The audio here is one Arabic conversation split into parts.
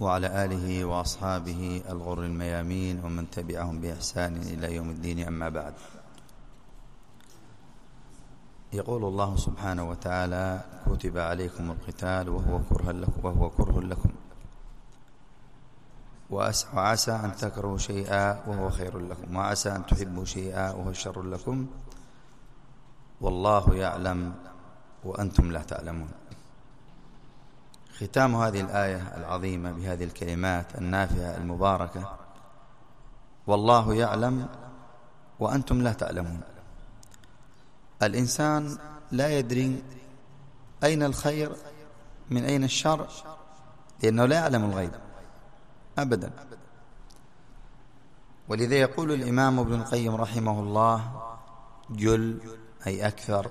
وعلى آله وأصحابه الغر الميامين ومن تبعهم بإحسان إلى يوم الدين، أما بعد. يقول الله سبحانه وتعالى: كتب عليكم القتال وهو كره لكم وعسى أن تكرهوا شيئا وهو خير لكم، وعسى أن تحبوا شيئا وهو شر لكم، والله يعلم وأنتم لا تعلمون. ختام هذه الآية العظيمة بهذه الكلمات النافعة المباركة: والله يعلم وأنتم لا تعلمون. الإنسان لا يدري أين الخير من أين الشر، لأنه لا يعلم الغيب أبدا. ولذا يقول الإمام ابن القيم رحمه الله: جل أي أكثر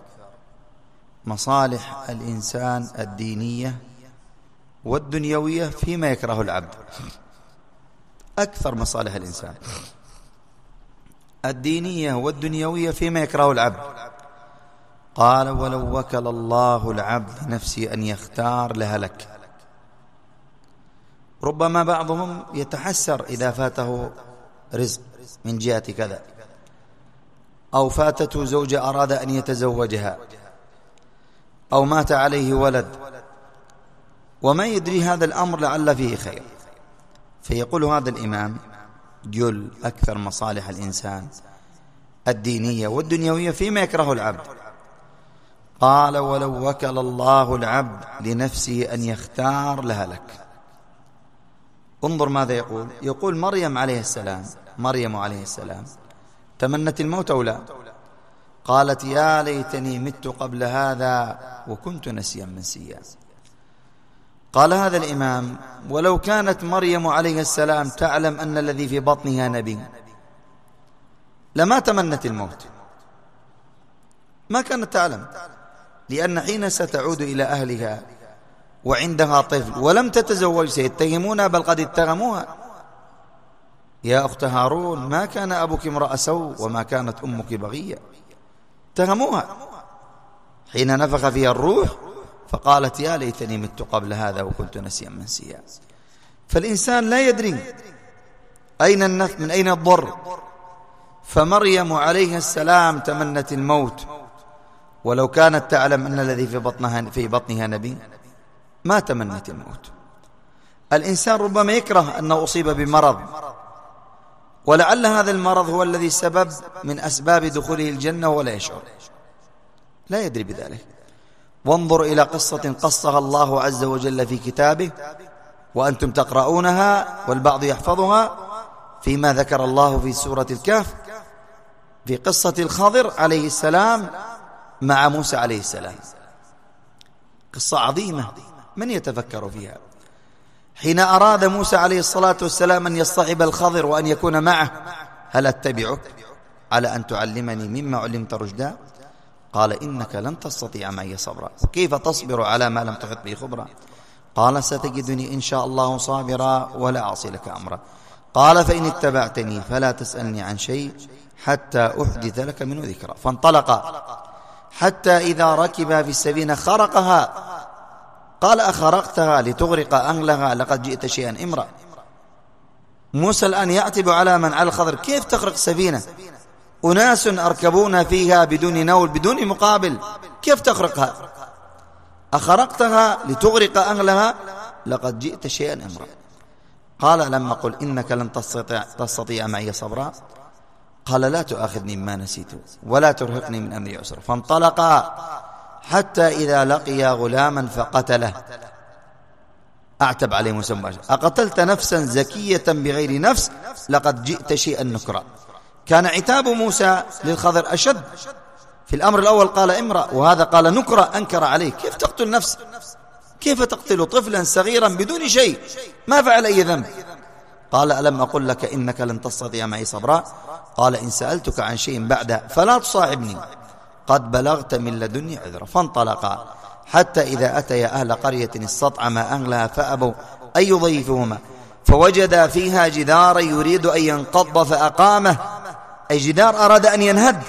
مصالح الإنسان الدينية والدنيوية فيما يكره العبد. أكثر مصالح الإنسان الدينية والدنيوية فيما يكره العبد. قال: ولو وكل الله العبد نفسي أن يختار لهلك. ربما بعضهم يتحسر إذا فاته رزق من جهة كذا، أو فاتته زوجة أراد أن يتزوجها، أو مات عليه ولد، وما يدري هذا الأمر لعل فيه خير. فيقول هذا الإمام: جل أكثر مصالح الإنسان الدينية والدنيوية فيما يكره العبد. قال: ولو وكل الله العبد لنفسه أن يختار لهلك. انظر ماذا يقول. يقول: مريم عليه السلام تمنت الموت أو لا؟ قالت: يا ليتني مت قبل هذا وكنت نسيا منسيا. قال هذا الإمام: ولو كانت مريم عليه السلام تعلم أن الذي في بطنها نبي لما تمنت الموت، ما كانت تعلم، لأن حين ستعود إلى أهلها وعندها طفل ولم تتزوج سيتهمونها، بل قد اتهموها: يا أخت هارون ما كان أبوك امرأ سوء وما كانت أمك بغية. اتهموها حين نفخ فيها الروح، فقالت: يا ليتني مت قبل هذا وكنت نسيا منسيا. فالإنسان لا يدري أين النفع من أين الضر. فمريم عليه السلام تمنت الموت، ولو كانت تعلم أن الذي في بطنها نبي ما تمنت الموت. الإنسان ربما يكره أنه أصيب بمرض، ولعل هذا المرض هو الذي سبب من أسباب دخوله الجنة ولا يشعر، لا يدري بذلك. وانظر إلى قصة قصها الله عز وجل في كتابه وأنتم تقرؤونها والبعض يحفظها، فيما ذكر الله في سورة الكهف في قصة الخضر عليه السلام مع موسى عليه السلام. قصة عظيمة، من يتفكر فيها؟ حين أراد موسى عليه الصلاة والسلام أن يصطحب الخضر وأن يكون معه: هل أتبعك على أن تعلمني مما علمت رشدا؟ قال: إنك لن تستطيع معي صبرا، كيف تصبر على ما لم تحط به خبرا؟ قال: ستجدني إن شاء الله صابرا ولا أعصي لك أمرا. قال: فإن اتبعتني فلا تسألني عن شيء حتى أحدث لك منه ذكرا. فانطلقا حتى إذا ركبا في السفينة خرقها. قال: أخرقتها لتغرق أهلها؟ لقد جئت شيئا إمرا. موسى الآن يعتب على من على الخضر: كيف تخرق سفينة أناس أركبون فيها بدون نول بدون مقابل، كيف تخرقها؟ أخرقتها لتغرق أهلها؟ لقد جئت شيئا إمرا. قال: لما قل إنك لن تستطيع معي صبرا. قال: لا تؤاخذني مما نسيت ولا ترهقني من أمري عسرا. فانطلقا حتى إذا لقيا غلاما فقتله. أعتب عليه موسى مباشرة: أقتلت نفسا زكية بغير نفس لقد جئت شيئا نكرا. كان عتاب موسى للخضر أشد. في الأمر الأول قال امرأ، وهذا قال نكرا، أنكر عليه. كيف تقتل نفس؟ كيف تقتل طفلا صغيرا بدون شيء ما فعل أي ذنب؟ قال: ألم أقل لك إنك لن تستطيع معي صبرا؟ قال: إن سألتك عن شيء بعدها فلا تصاحبني، قد بلغت من لدني عذرا. فانطلقا حتى إذا أتيا أهل قرية استطعما أهلها فأبوا أن يضيفوهما، فوجدا فيها جدارا يريد أن ينقض فأقامه، أي جدار أراد أن ينهد،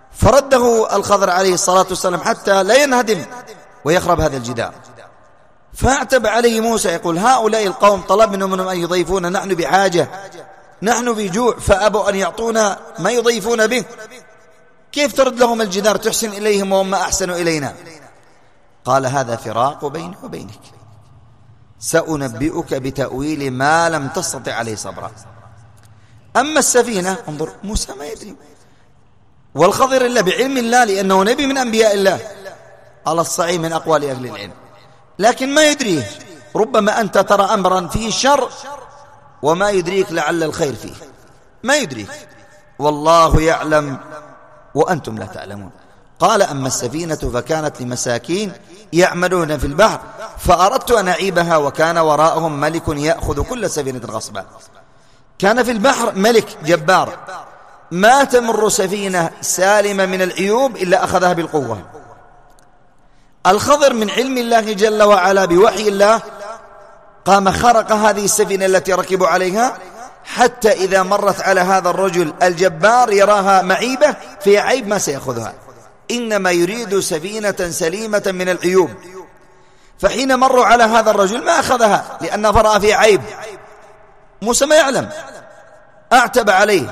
فرده الخضر عليه الصلاة والسلام حتى لا ينهدم ويخرب هذا الجدار. فاعتب عليه موسى يقول هؤلاء القوم طلبنا منهم أن يضيفونا، نحن بحاجة، نحن بجوع، فأبوا أن يعطونا ما يضيفون به، كيف ترد لهم الجدار تحسن إليهم وهم أحسنوا إلينا؟ قال هذا فراق بيني وبينك، سأنبئك بتأويل ما لم تستطع عليه صبرا. أما السفينة انظر، موسى ما يدري، والخضر إلا بعلم الله لأنه نبي من أنبياء الله على الصعيد من أقوال أهل العلم، لكن ما يدريه. ربما أنت ترى أمرا فيه شر وما يدريك لعل الخير فيه، ما يدريك، والله يعلم وأنتم لا تعلمون. قال أما السفينة فكانت لمساكين يعملون في البحر فأردت أن أعيبها وكان وراءهم ملك يأخذ كل سفينة غصبا. كان في البحر ملك جبار ما تمر سفينة سالمة من العيوب إلا أخذها بالقوة. الخضر من علم الله جل وعلا بوحي الله قام خرق هذه السفينة التي ركبوا عليها، حتى إذا مرت على هذا الرجل الجبار يراها معيبة في عيب ما سيأخذها، إنما يريد سفينة سليمة من العيوب. فحين مروا على هذا الرجل ما أخذها لأن فرأى في عيب، موسى ما يعلم، أعتب عليه،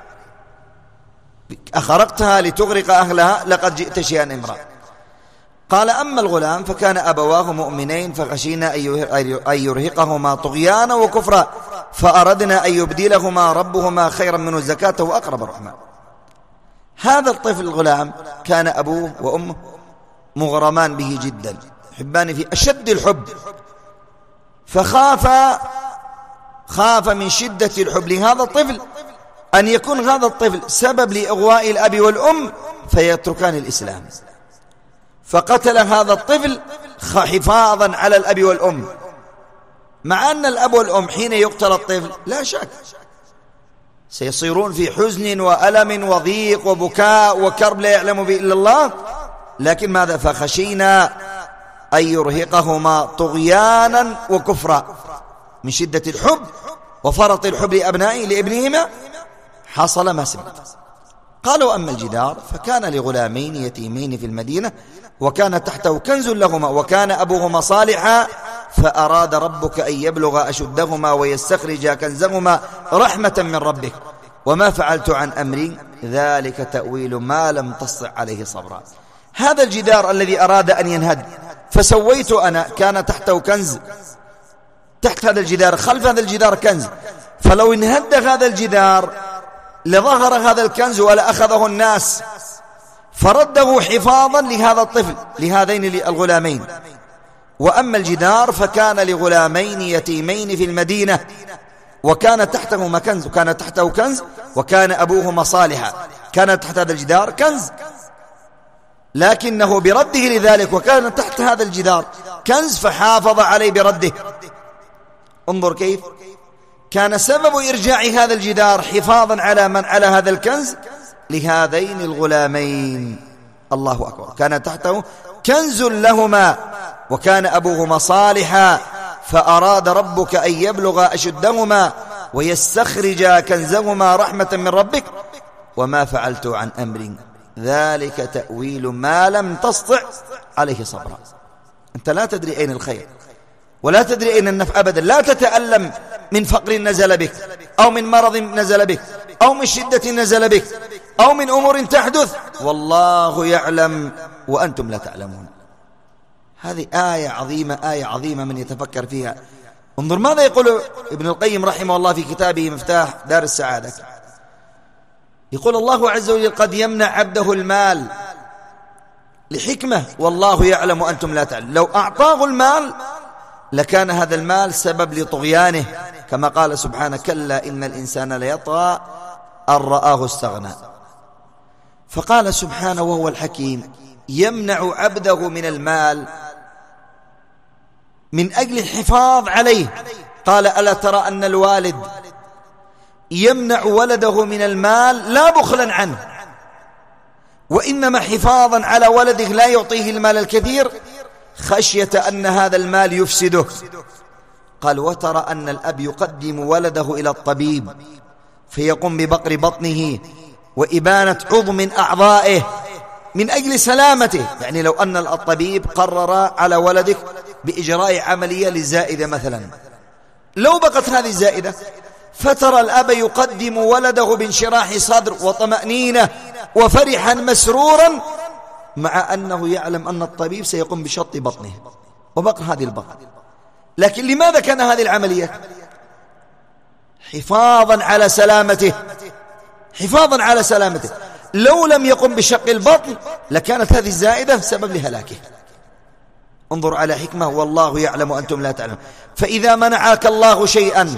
أخرقتها لتغرق أهلها لقد جئت شيئا إمرا. قال أما الغلام فكان أبواه مؤمنين فخشينا أن يرهقهما طغيانا وكفرا فأردنا أن يبدلهما ربهما خيرا منه زكاة وأقرب رحمة. هذا الطفل الغلام كان أبوه وأمه مغرمان به جدا، حبان في أشد الحب، خاف من شدة الحب لهذا الطفل أن يكون هذا الطفل سبب لإغواء الأب والأم فيتركان الإسلام، فقتل هذا الطفل حفاظا على الأب والأم، مع أن الأب والأم حين يقتل الطفل لا شك سيصيرون في حزن وألم وضيق وبكاء وكرب لا يعلم به إلا الله، لكن ماذا؟ فخشينا أن يرهقهما طغيانا وكفرا، من شدة الحب وفرط الحب لابنهما حصل ما سمعت. قالوا أما الجدار فكان لغلامين يتيمين في المدينة وكان تحته كنز لهما وكان أبوهما صالحا فأراد ربك أن يبلغ أشدهما ويستخرج كنزهما رحمة من ربك وما فعلت عن أمري ذلك تأويل ما لم تستطع عليه صبرا. هذا الجدار الذي أراد أن ينهد فسويت أنا، كان تحته كنز، تحت هذا الجدار خلف هذا الجدار كنز، فلو انهد هذا الجدار لظهر هذا الكنز ولا أخذه الناس، فرده حفاظا لهذا الطفل لهذين الغلامين. وأما الجدار فكان لغلامين يتيمين في المدينة وكان تحته كنز، وكان تحته كنز وكان أبوهما صالحا، كان تحت هذا الجدار كنز لكنه برده لذلك وكان تحت هذا الجدار كنز فحافظ عليه برده. انظر كيف كان سبب إرجاع هذا الجدار حفاظا على هذا الكنز لهذين الغلامين. الله أكبر. كان تحته كنز لهما وكان أبوهما صالحا فأراد ربك أن يبلغ أشدهما ويستخرج كنزهما رحمة من ربك وما فعلت عن أمر ذلك تأويل ما لم تستطع عليه صبرا. أنت لا تدري أين الخير ولا تدري أين النفع أبدا، لا تتألم من فقر نزل بك أو من مرض نزل بك أو من شدة نزل بك أو من أمور تحدث، والله يعلم وأنتم لا تعلمون. هذه آية عظيمة من يتفكر فيها. انظر ماذا يقول ابن القيم رحمه الله في كتابه مفتاح دار السعادة، يقول الله عز وجل قد يمنع عبده المال لحكمة والله يعلم وأنتم لا تعلمون. لو أعطاه المال لكان هذا المال سبب لطغيانه كما قال سبحانه كلا إن الإنسان ليطغى أن رآه استغنى. فقال سبحانه وهو الحكيم يمنع عبده من المال من أجل الحفاظ عليه. قال ألا ترى أن الوالد يمنع ولده من المال لا بخلا عنه وإنما حفاظا على ولده لا يعطيه المال الكثير خشية أن هذا المال يفسده. قال وترى أن الأب يقدم ولده إلى الطبيب فيقوم ببقر بطنه وإبانة عضو من أعضائه من أجل سلامته. يعني لو أن الطبيب قرر على ولدك بإجراء عملية للزائدة مثلا، لو بقت هذه الزائدة فترى الأب يقدم ولده بانشراح صدر وطمأنينة وفرحا مسرورا، مع أنه يعلم أن الطبيب سيقوم بشط بطنه وبقر هذه البطن. لكن لماذا كان هذه العملية؟ حفاظا على سلامته، حفاظا على سلامته. لو لم يقم بشق البطن لكانت هذه الزائدة سبب لهلاكه. انظر على حكمة، والله يعلم وأنتم لا تعلمون. فإذا منعك الله شيئا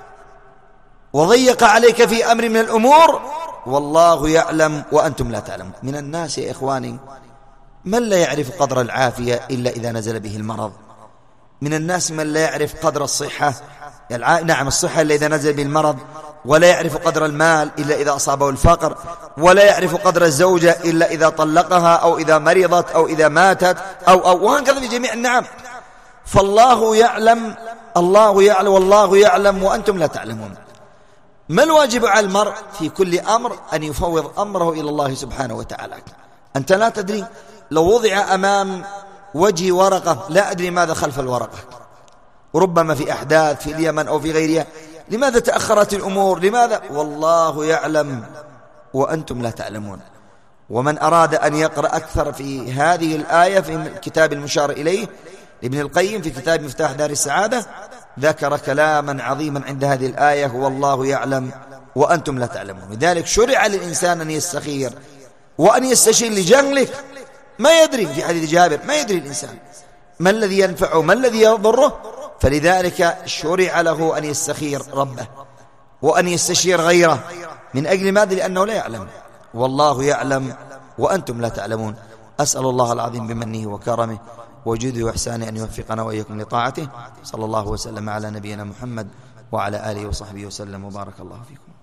وضيق عليك في أمر من الأمور والله يعلم وأنتم لا تعلمون. من الناس يا إخواني من لا يعرف قدر العافية إلا إذا نزل به المرض. من الناس من لا يعرف قدر الصحة، نعم الصحة إلا إذا نزل به المرض، ولا يعرف قدر المال إلا إذا أصابه الفقر، ولا يعرف قدر الزوجة إلا إذا طلقها أو إذا مرضت أو إذا ماتت أو وهكذا في جميع النعم. فالله يعلم، الله يعلم والله يعلم وأنتم لا تعلمون. ما الواجب على المرء في كل أمر؟ أن يفوض أمره إلى الله سبحانه وتعالى. أنت لا تدري، لو وضع أمام وجه ورقة لا أدري ماذا خلف الورقة، وربما في أحداث في اليمن أو في غيرها، لماذا تأخرت الأمور؟ لماذا؟ والله يعلم وأنتم لا تعلمون. ومن أراد أن يقرأ أكثر في هذه الآية في الكتاب المشار إليه لابن القيم في كتاب مفتاح دار السعادة ذكر كلاما عظيما عند هذه الآية، والله يعلم وأنتم لا تعلمون. لذلك شرع للإنسان أن يستخير وأن يستشير لجهله، ما يدري. في حديث جابر ما يدري الإنسان ما الذي ينفعه ما الذي يضره، فلذلك شرع له أن يستخير ربه وأن يستشير غيره. من أجل ماذا؟ لأنه لا يعلم، والله يعلم وأنتم لا تعلمون. أسأل الله العظيم بمنه وكرمه وجوده وإحسانه أن يوفقنا وإياكم لطاعته. صلى الله وسلم على نبينا محمد وعلى آله وصحبه وسلم وبارك الله فيكم.